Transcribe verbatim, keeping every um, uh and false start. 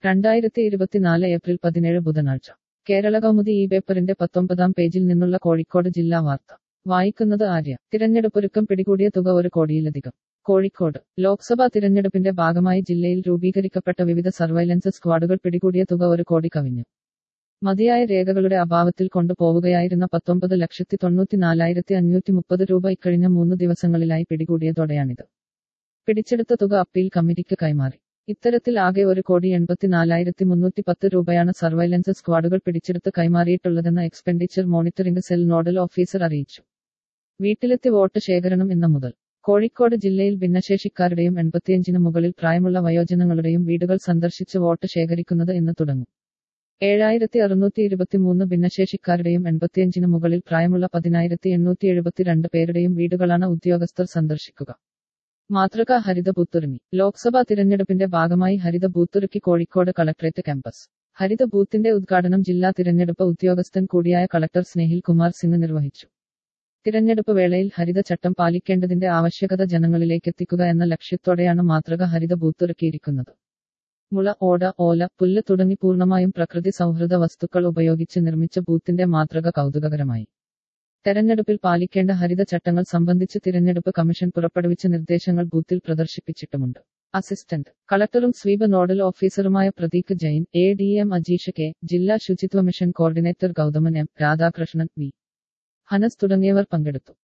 രണ്ടായിരത്തി ഇരുപത്തിനാല് ഏപ്രിൽ പതിനേഴ് ബുധനാഴ്ച കേരള കൗമുദി ഈ പേപ്പറിന്റെ പത്തൊമ്പതാം പേജിൽ നിന്നുള്ള കോഴിക്കോട് ജില്ലാ വാർത്ത വായിക്കുന്നത് ആര്യ. തിരഞ്ഞെടുപ്പൊരുക്കം പിടികൂടിയ തുക ഒരു കോടിയിലധികം. കോഴിക്കോട് ലോക്സഭാ തിരഞ്ഞെടുപ്പിന്റെ ഭാഗമായി ജില്ലയിൽ രൂപീകരിക്കപ്പെട്ട വിവിധ സർവൈലൻസ് സ്ക്വാഡുകൾ പിടികൂടിയ തുക ഒരു കോടി കവിഞ്ഞു. മതിയായ രേഖകളുടെ അഭാവത്തിൽ കൊണ്ടുപോവുകയായിരുന്ന പത്തൊമ്പത് ലക്ഷത്തി തൊണ്ണൂറ്റിനാലായിരത്തി അഞ്ഞൂറ്റി മുപ്പത് രൂപ ഇക്കഴിഞ്ഞ മൂന്ന് ദിവസങ്ങളിലായി പിടികൂടിയതോടെയാണിത്. പിടിച്ചെടുത്ത തുക അപ്പീൽ കമ്മിറ്റിക്ക് കൈമാറി. ഇത്തരത്തിൽ ആകെ ഒരു കോടി എൺപത്തിനാലായിരത്തി മുന്നൂറ്റി പത്ത് രൂപയാണ് സർവൈലൻസ് സ്ക്വാഡുകൾ പിടിച്ചെടുത്ത് കൈമാറിയിട്ടുള്ളതെന്ന് expenditure monitoring cell nodal officer അറിയിച്ചു. വീട്ടിലെത്തി വോട്ട് ശേഖരണം ഇന്ന് മുതൽ. കോഴിക്കോട് ജില്ലയിൽ ഭിന്നശേഷിക്കാരുടെയും എൺപത്തിയഞ്ചിന് മുകളിൽ പ്രായമുള്ള വയോജനങ്ങളുടെയും വീടുകൾ സന്ദർശിച്ച് വോട്ട് ശേഖരിക്കുന്നത് ഇന്ന് തുടങ്ങും. ഏഴായിരത്തി അറുന്നൂറ്റി ഇരുപത്തിമൂന്ന് ഭിന്നശേഷിക്കാരുടെയും എൺപത്തിയഞ്ചിന് മുകളിൽ പ്രായമുള്ള പതിനായിരത്തി എണ്ണൂറ്റി എഴുപത്തിരണ്ട് പേരുടെയും വീടുകളാണ് ഉദ്യോഗസ്ഥർ സന്ദർശിക്കുക. മാതൃകാ ഹരിത ബൂത്തൊരുങ്ങി. ലോക്സഭാ തിരഞ്ഞെടുപ്പിന്റെ ഭാഗമായി ഹരിത ബൂത്തൊരുക്കി കോഴിക്കോട് കളക്ടറേറ്റ് ക്യാമ്പസ്. ഹരിത ബൂത്തിന്റെ ഉദ്ഘാടനം ജില്ലാ തിരഞ്ഞെടുപ്പ് ഉദ്യോഗസ്ഥൻ കൂടിയായ കളക്ടർ സ്നേഹിൽ കുമാർ സിംഗ് നിർവഹിച്ചു. തിരഞ്ഞെടുപ്പ് വേളയിൽ ഹരിത ചട്ടം പാലിക്കേണ്ടതിന്റെ ആവശ്യകത ജനങ്ങളിലേക്കെത്തിക്കുക എന്ന ലക്ഷ്യത്തോടെയാണ് മാതൃക ഹരിത ബൂത്തൊരുക്കിയിരിക്കുന്നത്. മുള, ഓട, ഓല, പുല്ല് തുടങ്ങി പൂർണ്ണമായും പ്രകൃതി സൗഹൃദ വസ്തുക്കൾ ഉപയോഗിച്ച് നിർമ്മിച്ച ബൂത്തിന്റെ മാതൃക കൗതുകകരമായി. തെരഞ്ഞെടുപ്പിൽ പാലിക്കേണ്ട ഹരിത ചട്ടങ്ങൾ സംബന്ധിച്ച് തിരഞ്ഞെടുപ്പ് കമ്മീഷൻ പുറപ്പെടുവിച്ച നിർദ്ദേശങ്ങൾ ബൂത്തിൽ പ്രദർശിപ്പിച്ചിട്ടുമുണ്ട്. അസിസ്റ്റന്റ് കളക്ടറും സ്വീപ് നോഡൽ ഓഫീസറുമായ Prateek Jain, A D M Ajeesh K, ജില്ലാ ശുചിത്വ mission coordinator Gauthaman M, Radhakrishnan, V Hanas തുടങ്ങിയവർ പങ്കെടുത്തു.